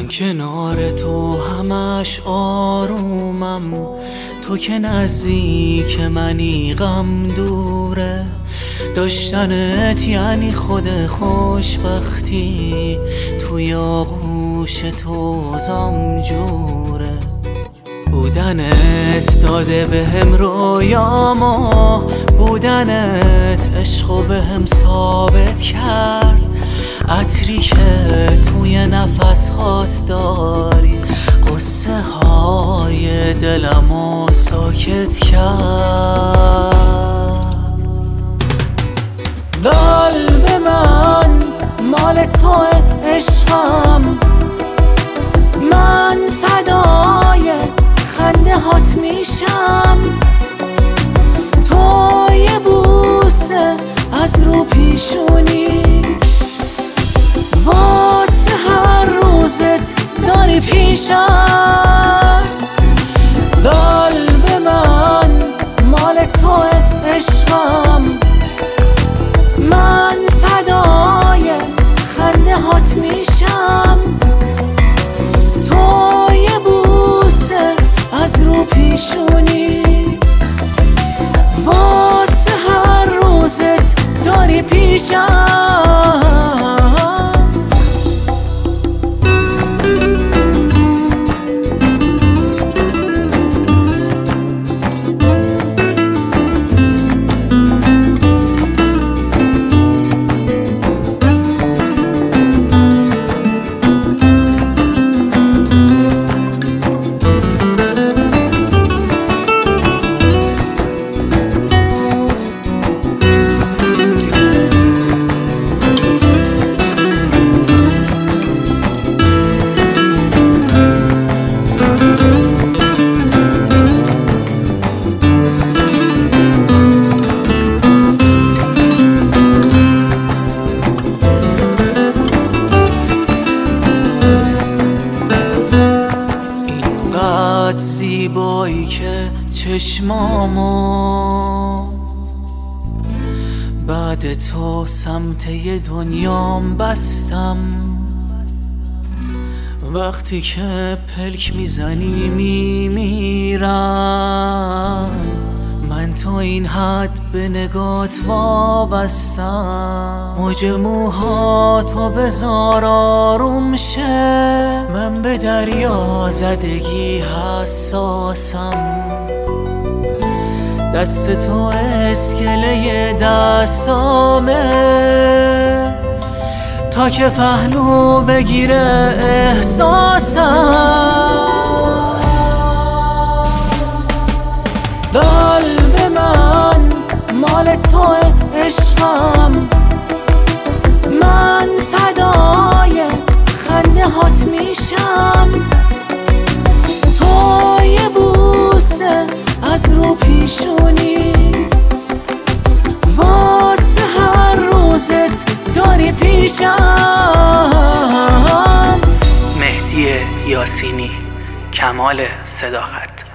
کنار تو همش آرومم، تو که نزدیک منی غم دوره. داشتنت یعنی خود خوشبختی، توی آغوش تو زم جوره. بودنت داده بهم رویامو، بودنت عشقو بهم ثابت کرد. عطری که توی نفس هات داری، قصه های دلمو ساکت کرد. قلب من مال تو عشقم، من فدای خنده هات میشم. تو یه بوسه از رو پیشونی، واسه هر روزت داری پیشم. قلب من مال تو عشقم، من فدای خنده هات میشم. تو یه بوسه از رو پیشونی، واسه هر روزت داری پیشم. زیبایی که چشمامو بعد تو سمت یه دنیام بستم. وقتی که پلک میزنی میمیرم، من تا این حد به نگات وابستم. موج موهاتو بذار آروم شه، من به دریا زدگی حساسم. دست تو اسکله دستامه، تا که پهلو بگیره احساسم. قلب من مال تو عشقم، من فدای خنده هات میشم. تو یه بوسه از رو پیشونی، واسه هر روزت داری پیشم. مهدی یاسینی، کمال صداقت.